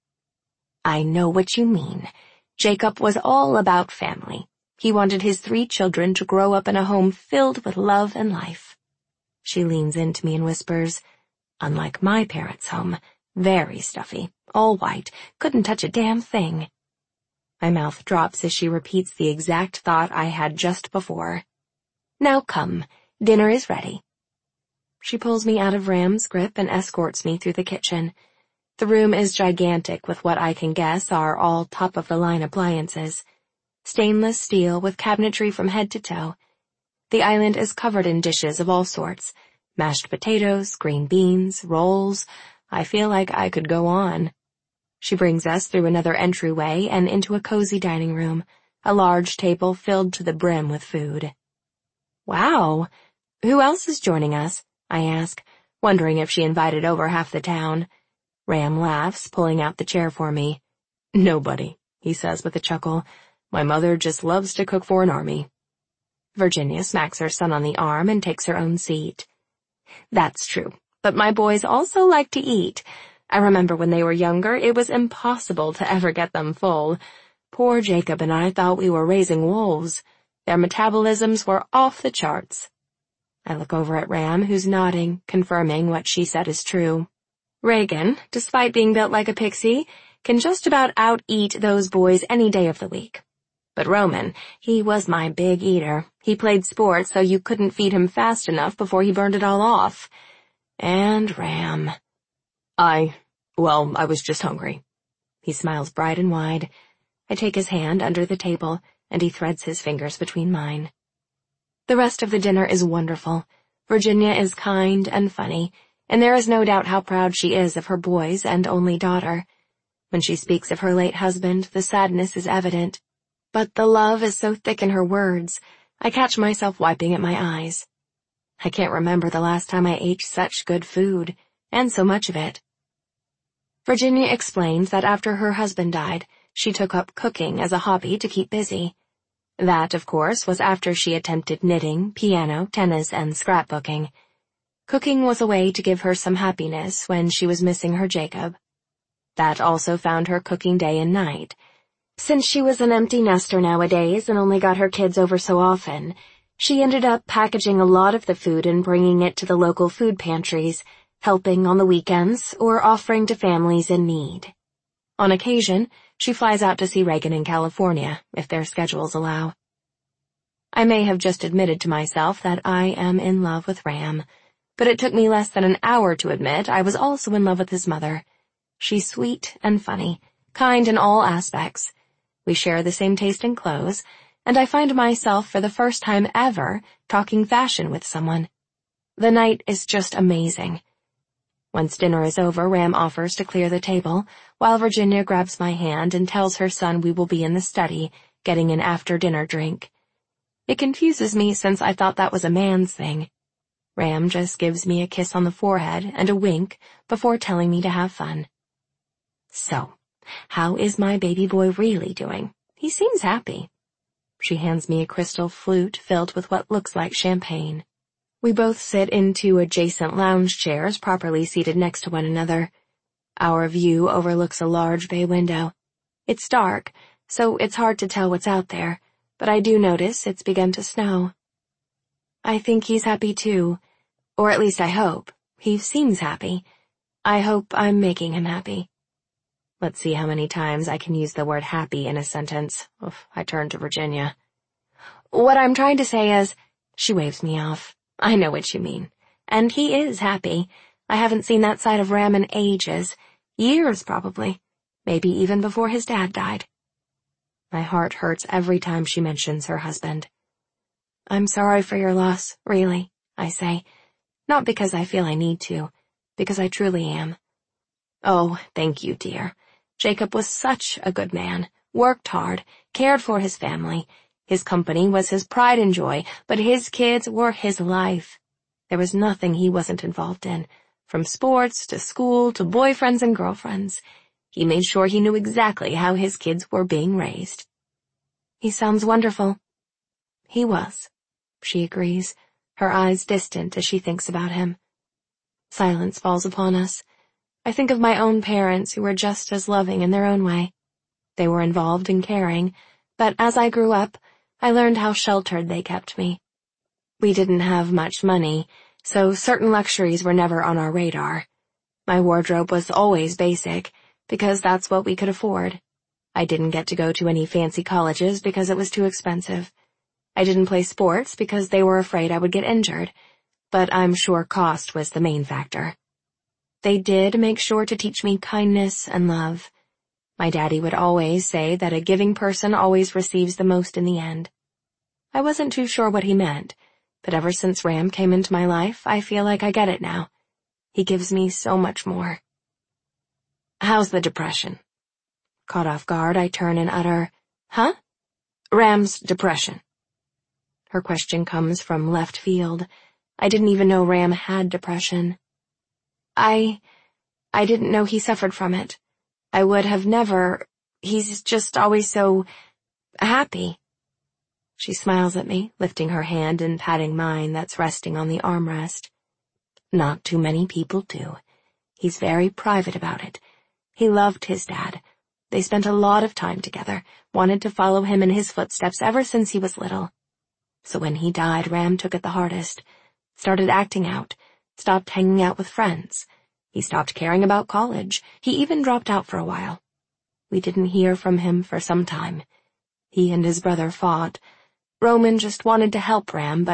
I know what you mean. Jacob was all about family. He wanted his three children to grow up in a home filled with love and life. She leans into me and whispers, unlike my parents' home, very stuffy, all white, couldn't touch a damn thing. My mouth drops as she repeats the exact thought I had just before. Now come, dinner is ready. She pulls me out of Ram's grip and escorts me through the kitchen. The room is gigantic with what I can guess are all top-of-the-line appliances. Stainless steel with cabinetry from head to toe. The island is covered in dishes of all sorts. Mashed potatoes, green beans, rolls. I feel like I could go on. She brings us through another entryway and into a cozy dining room, a large table filled to the brim with food. Wow, who else is joining us? I ask, wondering if she invited over half the town. Ram laughs, pulling out the chair for me. Nobody, he says with a chuckle. My mother just loves to cook for an army. Virginia smacks her son on the arm and takes her own seat. That's true, but my boys also like to eat. I remember when they were younger, it was impossible to ever get them full. Poor Jacob and I thought we were raising wolves. Their metabolisms were off the charts. I look over at Ram, who's nodding, confirming what she said is true. Reagan, despite being built like a pixie, can just about out-eat those boys any day of the week. But Roman, he was my big eater. He played sports so you couldn't feed him fast enough before he burned it all off. And Ram. I, well, I was just hungry. He smiles bright and wide. I take his hand under the table, and he threads his fingers between mine. The rest of the dinner is wonderful. Virginia is kind and funny, and there is no doubt how proud she is of her boys and only daughter. When she speaks of her late husband, the sadness is evident. But the love is so thick in her words, I catch myself wiping at my eyes. I can't remember the last time I ate such good food, and so much of it. Virginia explains that after her husband died, she took up cooking as a hobby to keep busy. That, of course, was after she attempted knitting, piano, tennis, and scrapbooking. Cooking was a way to give her some happiness when she was missing her Jacob. That also found her cooking day and night. Since she was an empty nester nowadays and only got her kids over so often, she ended up packaging a lot of the food and bringing it to the local food pantries, helping on the weekends or offering to families in need. On occasion, she flies out to see Reagan in California, if their schedules allow. I may have just admitted to myself that I am in love with Ram, but it took me less than an hour to admit I was also in love with his mother. She's sweet and funny, kind in all aspects. We share the same taste in clothes, and I find myself for the first time ever talking fashion with someone. The night is just amazing. Once dinner is over, Ram offers to clear the table, while Virginia grabs my hand and tells her son we will be in the study, getting an after-dinner drink. It confuses me since I thought that was a man's thing. Ram just gives me a kiss on the forehead and a wink before telling me to have fun. So, how is my baby boy really doing? He seems happy. She hands me a crystal flute filled with what looks like champagne. We both sit in two adjacent lounge chairs properly seated next to one another. Our view overlooks a large bay window. It's dark, so it's hard to tell what's out there, but I do notice it's begun to snow. I think he's happy too, or at least I hope. He seems happy. I hope I'm making him happy. Let's see how many times I can use the word happy in a sentence. Oof, I turn to Virginia. What I'm trying to say is, she waves me off. I know what you mean. And he is happy. I haven't seen that side of Ram in ages. Years, probably. Maybe even before his dad died. My heart hurts every time she mentions her husband. I'm sorry for your loss, really, I say. Not because I feel I need to, because I truly am. Oh, thank you, dear. Jacob was such a good man, worked hard, cared for his family. His company was his pride and joy, but his kids were his life. There was nothing he wasn't involved in, from sports to school to boyfriends and girlfriends. He made sure he knew exactly how his kids were being raised. He sounds wonderful. He was, she agrees, her eyes distant as she thinks about him. Silence falls upon us. I think of my own parents who were just as loving in their own way. They were involved and caring, but as I grew up, I learned how sheltered they kept me. We didn't have much money, so certain luxuries were never on our radar. My wardrobe was always basic, because that's what we could afford. I didn't get to go to any fancy colleges because it was too expensive. I didn't play sports because they were afraid I would get injured, but I'm sure cost was the main factor. They did make sure to teach me kindness and love. My daddy would always say that a giving person always receives the most in the end. I wasn't too sure what he meant, but ever since Ram came into my life, I feel like I get it now. He gives me so much more. How's the depression? Caught off guard, I turn and utter, huh? Ram's depression. Her question comes from left field. I didn't even know Ram had depression. I, I didn't know he suffered from it. I would have never, he's just always so happy. She smiles at me, lifting her hand and patting mine that's resting on the armrest. Not too many people do. He's very private about it. He loved his dad. They spent a lot of time together, wanted to follow him in his footsteps ever since he was little. So when he died, Ram took it the hardest. Started acting out, stopped hanging out with friends. He stopped caring about college. He even dropped out for a while. We didn't hear from him for some time. He and his brother fought. Roman just wanted to help Ram, but